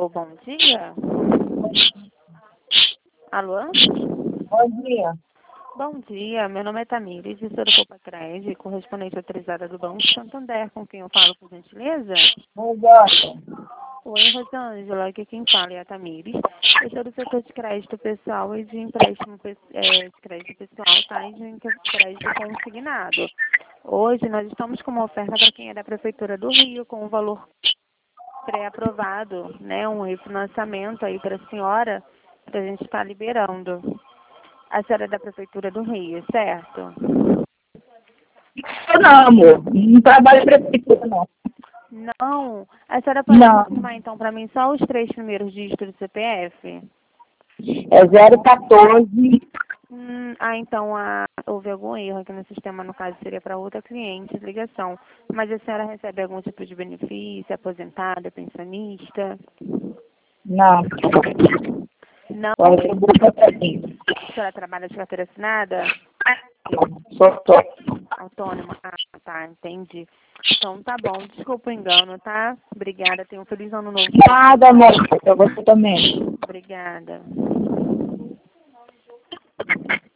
Alô, bom dia? Alô? Bom dia. Bom dia, meu nome é Tamires, sou do Copacred, correspondente autorizada do Banco Santander, com quem eu falo, por gentileza? Rosângela. Oi, Rosângela, aqui quem fala é a Tamires. Eu sou do setor de crédito pessoal e de empréstimo de crédito pessoal, tá? E de crédito consignado. Hoje nós estamos com uma oferta para quem é da Prefeitura do Rio, com um valor pré-aprovado, né? Um refinanciamento aí para a senhora, que a gente está liberando. A senhora é da Prefeitura do Rio, certo? Eu não, amor. Não trabalho para prefeitura, não. Não. A senhora pode Não. confirmar então para mim só os 3 primeiros dígitos do CPF? É 014. Então houve algum erro aqui no sistema, no caso seria para outra cliente, ligação. Mas a senhora recebe algum tipo de benefício, aposentada, pensionista? Não. Não? Só recebo o patrocínio. A senhora trabalha de carteira assinada? Só. Autônoma? Ah, tá, entendi. Então tá bom, desculpa o engano, tá? Obrigada, tenha um feliz ano novo. Nada, amor. Para você também. Obrigada.